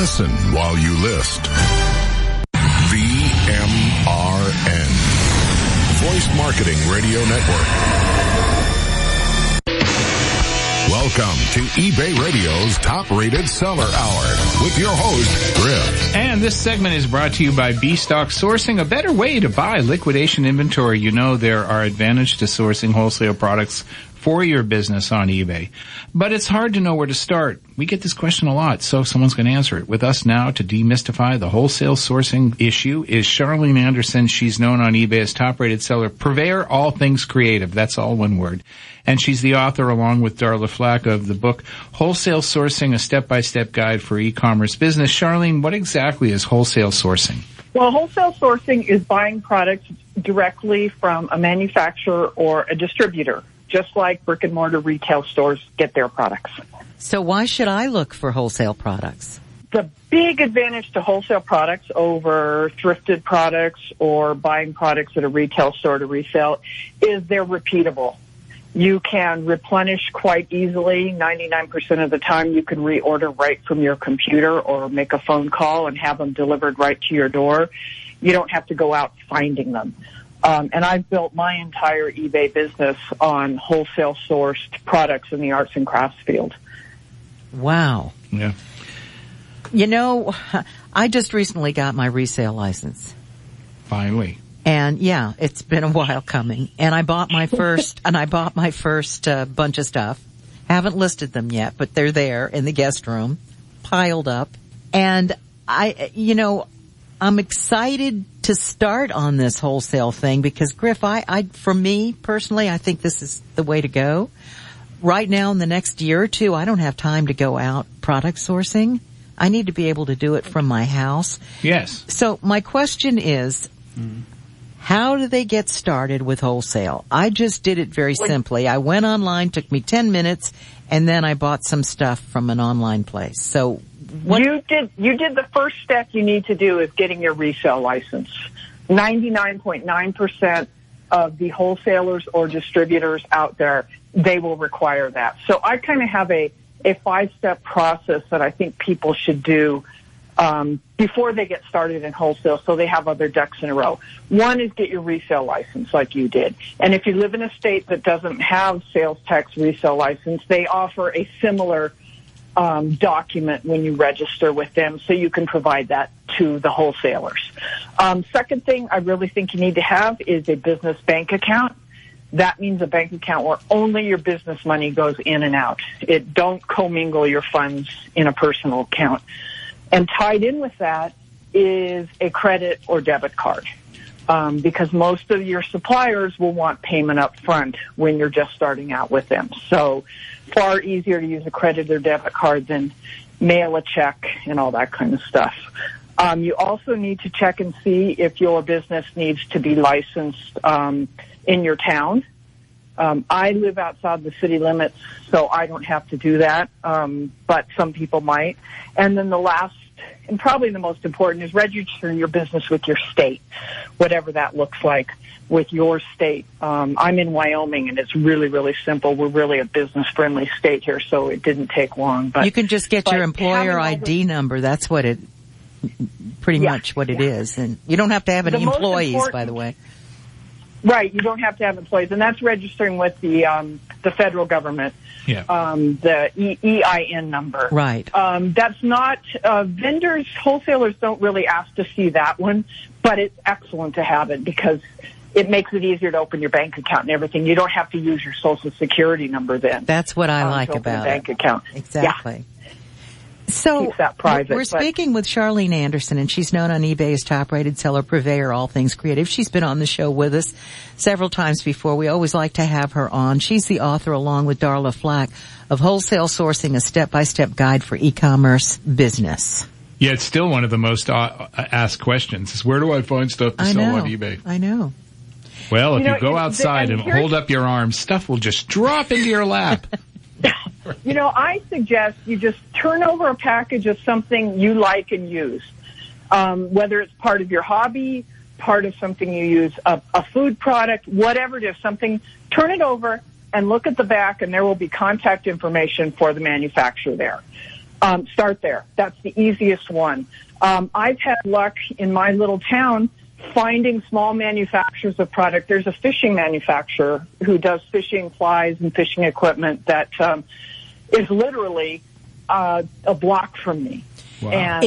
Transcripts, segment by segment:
Listen while you list. VMRN. Voice Marketing Radio Network. Welcome to eBay Radio's Top-Rated Seller Hour with your host, Griff. And this segment is brought to you by B-Stock Sourcing, a better way to buy liquidation inventory. You know there are advantages to sourcing wholesale products for your business on eBay. But it's hard to know where to start. We get this question a lot, so someone's going to answer it. With us now to demystify the wholesale sourcing issue is Charlene Anderson. She's known on eBay as top-rated seller, purveyor, all things creative. That's all one word. And she's the author, along with Darla Flack, of the book Wholesale Sourcing, a Step-by-Step Guide for E-Commerce Business. Charlene, what exactly is wholesale sourcing? Well, wholesale sourcing is buying products directly from a manufacturer or a distributor, just like brick-and-mortar retail stores get their products. So why should I look for wholesale products? The big advantage to wholesale products over thrifted products or buying products at a retail store to resell is they're repeatable. You can replenish quite easily. 99% of the time you can reorder right from your computer or make a phone call and have them delivered right to your door. You don't have to go out finding them. And I've built my entire eBay business on wholesale sourced products in the arts and crafts field. Wow. Yeah. You know, I just recently got my resale license. Finally. And yeah, it's been a while coming. And I bought my first, bunch of stuff. Haven't listed them yet, but they're there in the guest room, piled up. And I'm excited to start on this wholesale thing because Griff, for me personally, I think this is the way to go. Right now in the next year or two, I don't have time to go out product sourcing. I need to be able to do it from my house. Yes. So my question is, how do they get started with wholesale? I just did it very simply. I went online, took me 10 minutes, and then I bought some stuff from an online place. So what? You did the first step you need to do is getting your resale license. 99.9% of the wholesalers or distributors out there, they will require that. So I kind of have a 5-step process that I think people should do before they get started in wholesale so they have other ducks in a row. One is get your resale license like you did. And if you live in a state that doesn't have sales tax resale license, they offer a similar document when you register with them so you can provide that to the wholesalers. Second thing I really think you need to have is a business bank account. That means a bank account where only your business money goes in and out. Don't commingle your funds in a personal account. And tied in with that is a credit or debit card, because most of your suppliers will want payment up front when you're just starting out with them. So far easier to use a credit or debit card than mail a check and all that kind of stuff. You also need to check and see if your business needs to be licensed in your town. I live outside the city limits, so I don't have to do that, but some people might. And then the last, and probably the most important, is registering your business with your state, whatever that looks like with your state. I'm in Wyoming, and it's really, really simple. We're really a business-friendly state here, so it didn't take long. But you can just get your employer ID number. That's what it, pretty much what it is. And you don't have to have any employees, by the way. Right, you don't have to have employees, and that's registering with the federal government. Yeah. The EIN number. Right. That's not vendors, wholesalers don't really ask to see that one, but it's excellent to have it because it makes it easier to open your bank account and everything. You don't have to use your Social Security number then. That's what I like to open about a bank account. Exactly. Yeah. So Keeps that private, we're speaking with Charlene Anderson, and she's known on eBay as top-rated seller, purveyor, all things creative. She's been on the show with us several times before. We always like to have her on. She's the author, along with Darla Flack, of Wholesale Sourcing, a step-by-step guide for e-commerce business. Yeah, it's still one of the most asked questions is where do I find stuff to sell on eBay? I know. Well, if you go outside and hold up your arms, stuff will just drop into your lap. You know, I suggest you just turn over a package of something you like and use, whether it's part of your hobby, part of something you use, a food product, whatever it is, something, turn it over and look at the back, and there will be contact information for the manufacturer there. Start there. That's the easiest one. I've had luck in my little town finding small manufacturers of product. There's a fishing manufacturer who does fishing flies and fishing equipment that is literally a block from me. Wow. And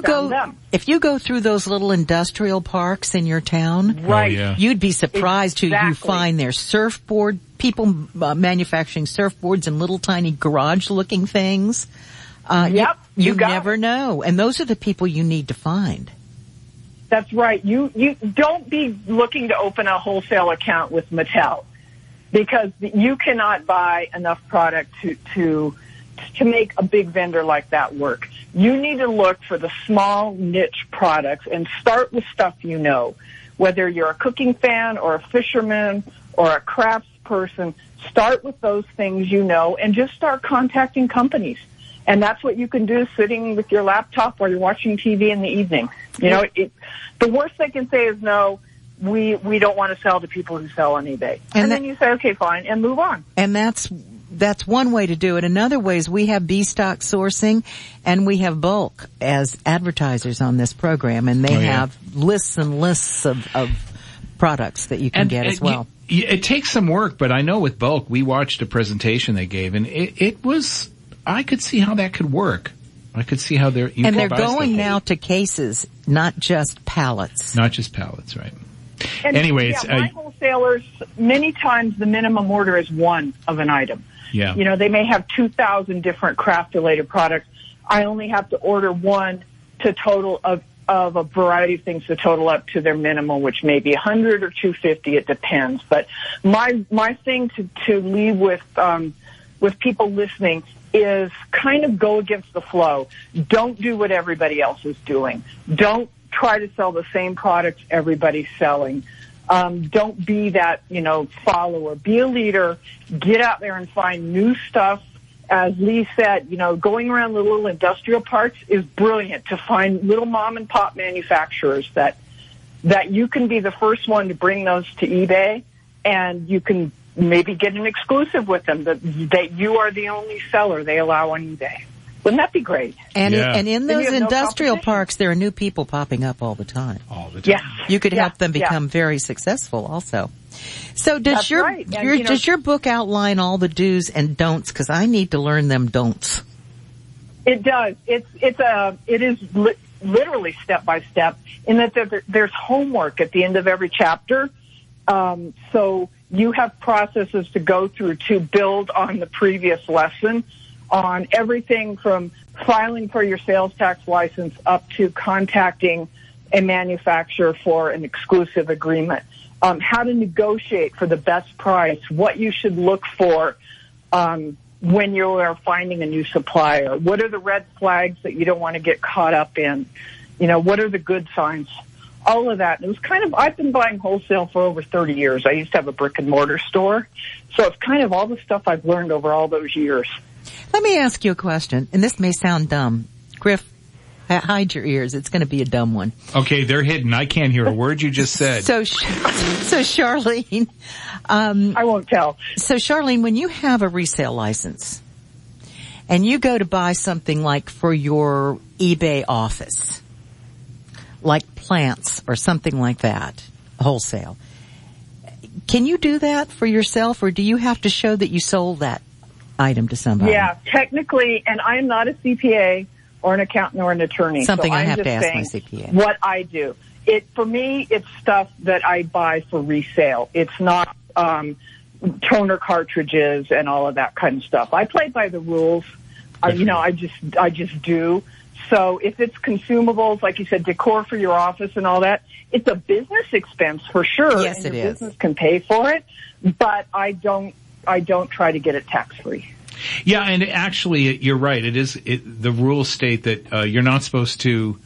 if you go through those little industrial parks in your town, right, you'd be surprised who you Exactly. find there. Surfboard people manufacturing surfboards and little tiny garage-looking things. Yep, you got never it. know, and those are the people you need to find. That's right. You don't be looking to open a wholesale account with Mattel, because you cannot buy enough product to make a big vendor like that work. You need to look for the small niche products and start with stuff you know. Whether you're a cooking fan or a fisherman or a crafts person, start with those things you know and just start contacting companies. And that's what you can do sitting with your laptop while you're watching TV in the evening. You know, the worst they can say is, no, we don't want to sell to people who sell on eBay. And then you say, okay, fine, and move on. And that's one way to do it. Another way is we have B-Stock Sourcing and we have Bulk as advertisers on this program, and they have lists and lists of products that you can get as well. It takes some work, but I know with Bulk, we watched a presentation they gave, and it was, I could see how that could work. I could see how they're going now to cases, not just pallets. Not just pallets, right? And anyway, my wholesalers, many times the minimum order is one of an item. Yeah. You know, they may have 2,000 different craft-related products. I only have to order one to total of a variety of things to total up to their minimum, which may be 100 or 250. It depends. But my thing to leave with people listening is kind of go against the flow. Don't do what everybody else is doing. Don't try to sell the same products everybody's selling. Don't be that, follower. Be a leader. Get out there and find new stuff. As Lee said, going around the little industrial parks is brilliant to find little mom and pop manufacturers that you can be the first one to bring those to eBay, and you can maybe get an exclusive with them that you are the only seller they allow on eBay. Wouldn't that be great? And in those industrial parks, there are new people popping up all the time. All the time. Yeah. You could help them become very successful also. So does does your book outline all the do's and don'ts? Because I need to learn them don'ts. It does. It is literally step by step in that there's homework at the end of every chapter. So you have processes to go through to build on the previous lesson on everything from filing for your sales tax license up to contacting a manufacturer for an exclusive agreement, how to negotiate for the best price, what you should look for when you are finding a new supplier, what are the red flags that you don't want to get caught up in, what are the good signs, all of that. And it was I've been buying wholesale for over 30 years. I used to have a brick and mortar store. So it's kind of all the stuff I've learned over all those years. Let me ask you a question, and this may sound dumb. Griff, hide your ears. It's going to be a dumb one. Okay, they're hidden. I can't hear a word you just said. So Charlene, I won't tell. So Charlene, when you have a resale license and you go to buy something like for your eBay office, like plants or something like that, wholesale, can you do that for yourself, or do you have to show that you sold that item to somebody? Yeah, technically, and I am not a CPA or an accountant or an attorney. Something so I I'm have just to ask my saying CPA. What I do. For me, it's stuff that I buy for resale. It's not toner cartridges and all of that kind of stuff. I play by the rules. I just do. So if it's consumables, like you said, decor for your office and all that, it's a business expense for sure. Yes, and it your is. business can pay for it, but I don't try to get it tax-free. Yeah, and actually, you're right. The rules state that you're not supposed to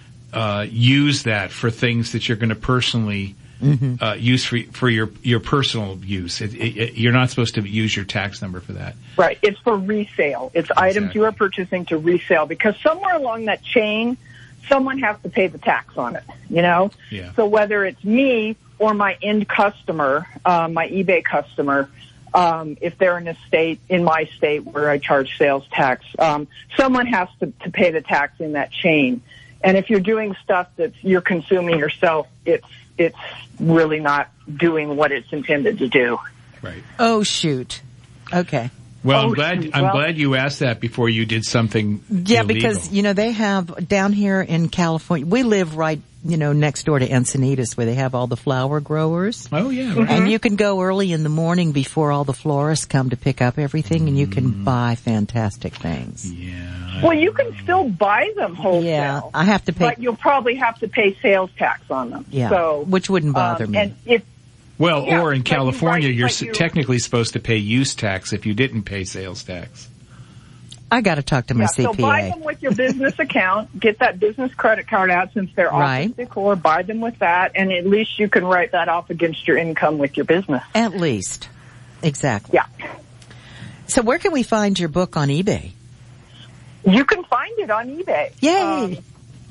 use that for things that you're going to personally use for your personal use. You're not supposed to use your tax number for that. Right. It's for resale. It's items you are purchasing to resale, because somewhere along that chain, someone has to pay the tax on it, Yeah. So whether it's me or my end customer, my eBay customer, if they're in a state, in my state where I charge sales tax, someone has to pay the tax in that chain. And if you're doing stuff that you're consuming yourself, it's really not doing what it's intended to do. Right. Oh, shoot. Okay. Well, I'm glad you asked that before you did something illegal. Because, they have down here in California, we live right, next door to Encinitas where they have all the flower growers. Oh, yeah. Right. And you can go early in the morning before all the florists come to pick up everything, and you can buy fantastic things. Yeah. Well, you can still buy them wholesale. Yeah, I have to pay. But you'll probably have to pay sales tax on them. Yeah, so, which wouldn't bother me. And or in California, you're technically supposed to pay use tax if you didn't pay sales tax. I got to talk to my CPA. So buy them with your business account. Get that business credit card out since they're office decor. Buy them with that, and at least you can write that off against your income with your business. At least. Exactly. Yeah. So where can we find your book on eBay? You can find it on eBay. Yay!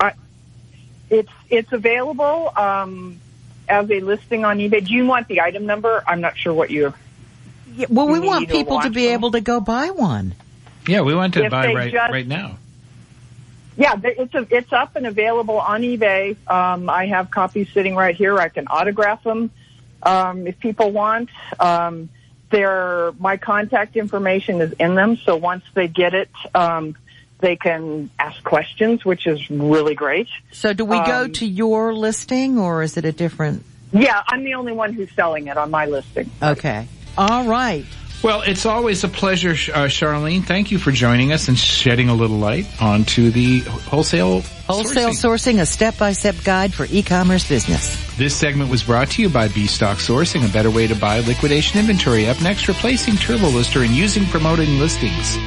It's available as a listing on eBay. Do you want the item number? I'm not sure what you. Yeah, well, we want people to be able to go buy one. Yeah, we want to buy right now. Yeah, it's up and available on eBay. I have copies sitting right here. I can autograph them if people want. My contact information is in them, so once they get it, they can ask questions, which is really great. So do we go to your listing, or is it a different? Yeah, I'm the only one who's selling it on my listing. Okay. All right. Well, it's always a pleasure, Charlene. Thank you for joining us and shedding a little light onto the wholesale sourcing, a step-by-step guide for e-commerce business. This segment was brought to you by B-Stock Sourcing, a better way to buy liquidation inventory. Up next, replacing TurboLister and using promoting listings.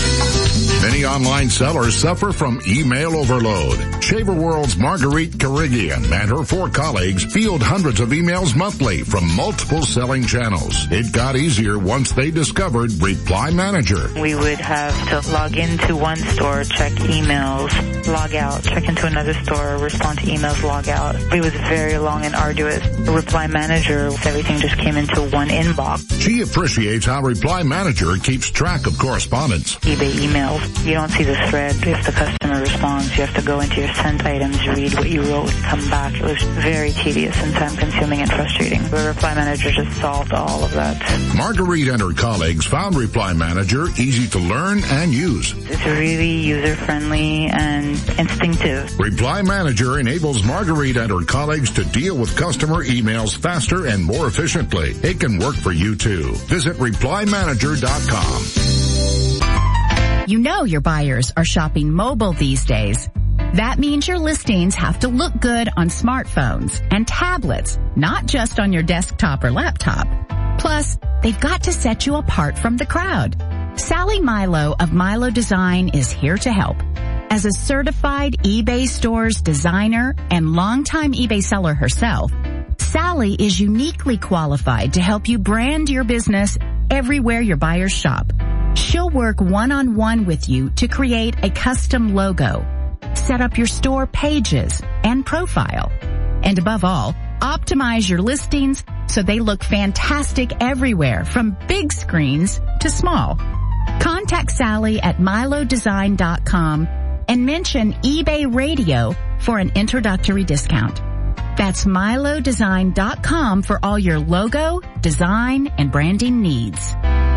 Many online sellers suffer from email overload. Shaver World's Marguerite Karigian and her 4 colleagues field hundreds of emails monthly from multiple selling channels. It got easier once they discovered Reply Manager. We would have to log into one store, check emails, log out, check into another store, respond to emails, log out. It was very long and arduous. Reply Manager, everything just came into one inbox. She appreciates how Reply Manager keeps track of correspondence. eBay emails. You don't see the thread. If the customer responds, you have to go into your sent items, read what you wrote, come back. It was very tedious and time-consuming and frustrating. The Reply Manager just solved all of that. Marguerite and her colleagues found Reply Manager easy to learn and use. It's really user-friendly and instinctive. Reply Manager enables Marguerite and her colleagues to deal with customer emails faster and more efficiently. It can work for you too. Visit ReplyManager.com. You know your buyers are shopping mobile these days. That means your listings have to look good on smartphones and tablets, not just on your desktop or laptop. Plus, they've got to set you apart from the crowd. Sally Milo of Milo Design is here to help. As a certified eBay Stores designer and longtime eBay seller herself, Sally is uniquely qualified to help you brand your business everywhere your buyers shop. She'll work one-on-one with you to create a custom logo, set up your store pages and profile, and above all, optimize your listings so they look fantastic everywhere from big screens to small. Contact Sally at milodesign.com and mention eBay Radio for an introductory discount. That's milodesign.com for all your logo, design, and branding needs.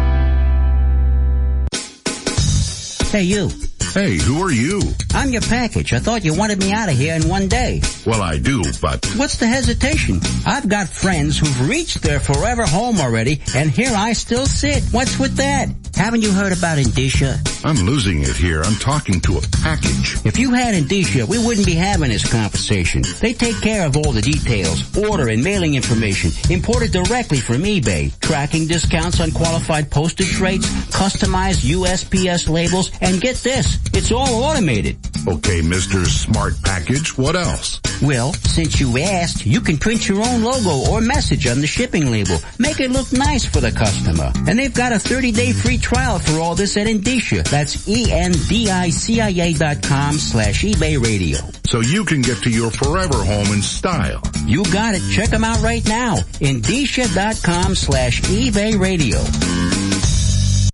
Hey, you. Hey, who are you? I'm your package. I thought you wanted me out of here in one day. Well, I do, but... What's the hesitation? I've got friends who've reached their forever home already, and here I still sit. What's with that? Haven't you heard about Indicia? I'm losing it here. I'm talking to a package. If you had Indicia, we wouldn't be having this conversation. They take care of all the details, order and mailing information, imported directly from eBay, tracking discounts on qualified postage rates, customized USPS labels, and get this, it's all automated. Okay, Mr. Smart Package, what else? Well, since you asked, you can print your own logo or message on the shipping label. Make it look nice for the customer. And they've got a 30-day free trial for all this at Endicia. That's ENDICIA.com/eBay Radio. So you can get to your forever home in style. You got it. Check them out right now. Endicia.com/eBay Radio.